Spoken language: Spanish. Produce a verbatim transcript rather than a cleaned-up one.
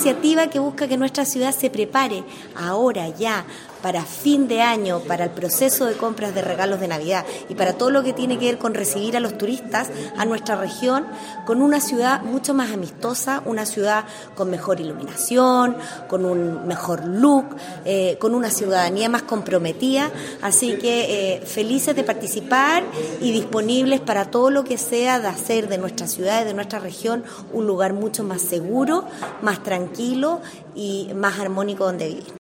iniciativa que busca que nuestra ciudad se prepare ahora ya para fin de año, para el proceso de compras de regalos de Navidad y para todo lo que tiene que ver con recibir a los turistas a nuestra región, con una ciudad mucho más amistosa, una ciudad con mejor iluminación, con un mejor look, eh, con una ciudadanía más comprometida. Así que eh, felices de participar y disponibles para todo lo que sea de hacer de nuestra ciudad y de nuestra región un lugar mucho más seguro, más tranquilo y más armónico donde vivir.